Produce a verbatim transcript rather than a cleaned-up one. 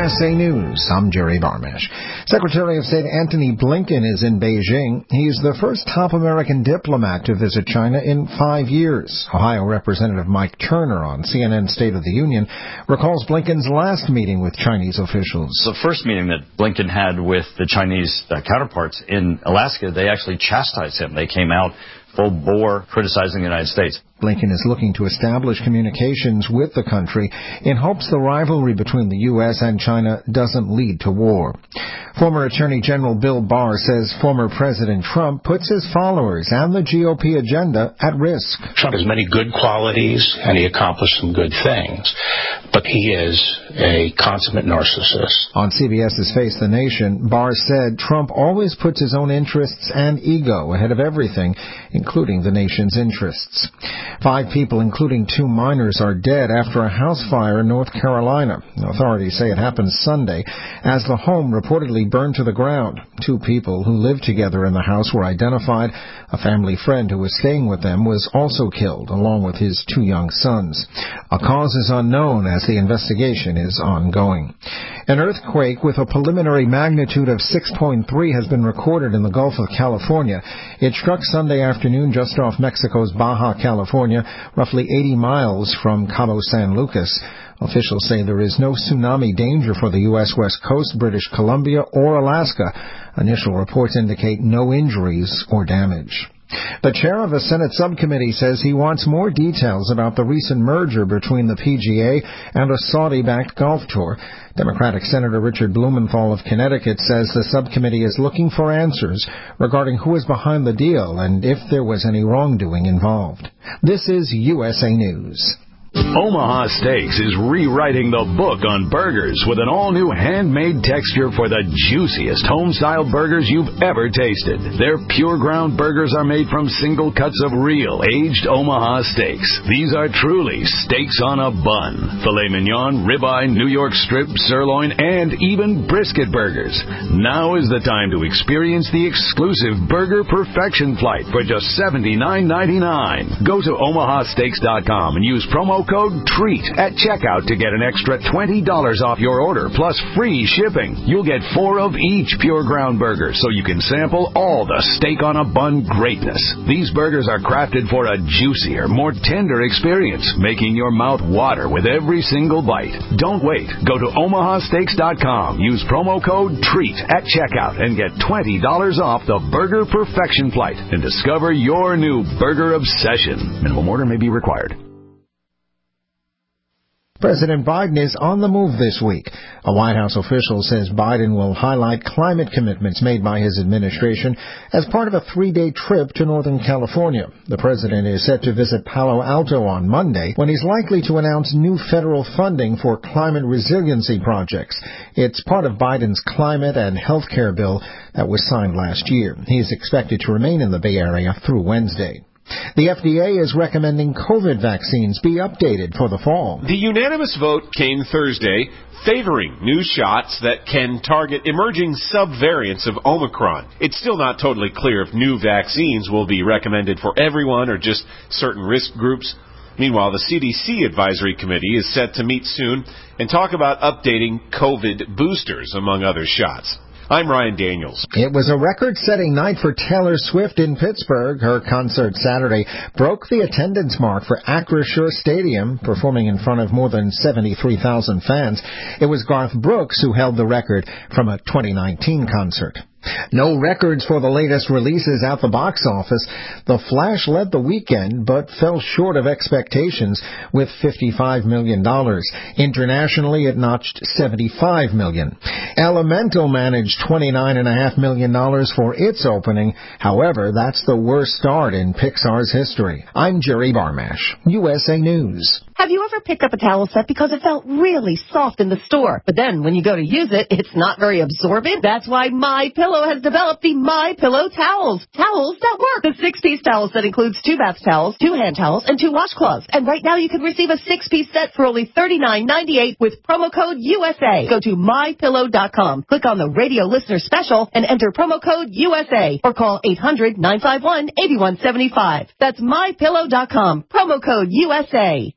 S A News, I'm Jerry Barmash. Secretary of State Antony Blinken is in Beijing. He's the first top American diplomat to visit China in five years. Ohio Representative Mike Turner on C N N State of the Union recalls Blinken's last meeting with Chinese officials. The first meeting that Blinken had with the Chinese uh, counterparts in Alaska, they actually chastised him. They came out full bore criticizing the United States. Blinken is looking to establish communications with the country in hopes the rivalry between the U S and China doesn't lead to war. Former Attorney General Bill Barr says former President Trump puts his followers and the G O P agenda at risk. Trump has many good qualities, and he accomplished some good things, but he is a consummate narcissist. On CBS's Face the Nation, Barr said Trump always puts his own interests and ego ahead of everything, including the nation's interests. Five people, including two minors, are dead after a house fire in North Carolina. Authorities say it happened Sunday as the home reportedly burned to the ground. Two people who lived together in the house were identified. A family friend who was staying with them was also killed, along with his two young sons. A cause is unknown as the investigation is ongoing. An earthquake with a preliminary magnitude of six point three has been recorded in the Gulf of California. It struck Sunday afternoon just off Mexico's Baja California, roughly eighty miles from Cabo San Lucas. Officials say there is no tsunami danger for the U S West Coast, British Columbia, or Alaska. Initial reports indicate no injuries or damage. The chair of a Senate subcommittee says he wants more details about the recent merger between the P G A and a Saudi-backed golf tour. Democratic Senator Richard Blumenthal of Connecticut says the subcommittee is looking for answers regarding who is behind the deal and if there was any wrongdoing involved. This is U S A News. Omaha Steaks is rewriting the book on burgers with an all-new handmade texture for the juiciest home-style burgers you've ever tasted. Their pure ground burgers are made from single cuts of real, aged Omaha steaks. These are truly steaks on a bun. Filet mignon, ribeye, New York strip, sirloin, and even brisket burgers. Now is the time to experience the exclusive Burger Perfection Flight for just seventy-nine ninety-nine. Go to omaha steaks dot com and use promo code TREAT at checkout to get an extra twenty dollars off your order plus free shipping. You'll get four of each pure ground burger so you can sample all the steak on a bun greatness. These burgers are crafted for a juicier, more tender experience, making your mouth water with every single bite. Don't wait. Go to omaha steaks dot com. Use promo code TREAT at checkout and get twenty dollars off the Burger Perfection Flight and discover your new burger obsession. Minimum order may be required. President Biden is on the move this week. A White House official says Biden will highlight climate commitments made by his administration as part of a three-day trip to Northern California. The president is set to visit Palo Alto on Monday when he's likely to announce new federal funding for climate resiliency projects. It's part of Biden's climate and health care bill that was signed last year. He is expected to remain in the Bay Area through Wednesday. The F D A is recommending COVID vaccines be updated for the fall. The unanimous vote came Thursday favoring new shots that can target emerging subvariants of Omicron. It's still not totally clear if new vaccines will be recommended for everyone or just certain risk groups. Meanwhile, the C D C Advisory Committee is set to meet soon and talk about updating COVID boosters, among other shots. I'm Ryan Daniels. It was a record-setting night for Taylor Swift in Pittsburgh. Her concert Saturday broke the attendance mark for Acrisure Stadium, performing in front of more than seventy-three thousand fans. It was Garth Brooks who held the record from a twenty nineteen concert. No records for the latest releases at the box office. The Flash led the weekend, but fell short of expectations with fifty-five million dollars. Internationally, it notched seventy-five million dollars. Elemental managed twenty-nine point five million dollars for its opening. However, that's the worst start in Pixar's history. I'm Jerry Barmash, U S A News. Have you ever picked up a towel set because it felt really soft in the store, but then when you go to use it, it's not very absorbent? That's why MyPillow has developed the MyPillow towels. Towels that work. The six-piece towel set includes two bath towels, two hand towels, and two washcloths. And right now you can receive a six-piece set for only thirty-nine ninety-eight with promo code U S A. Go to my pillow dot com, click on the radio listener special, and enter promo code U S A, or call eight hundred nine five one eight one seven five. That's my pillow dot com, promo code U S A.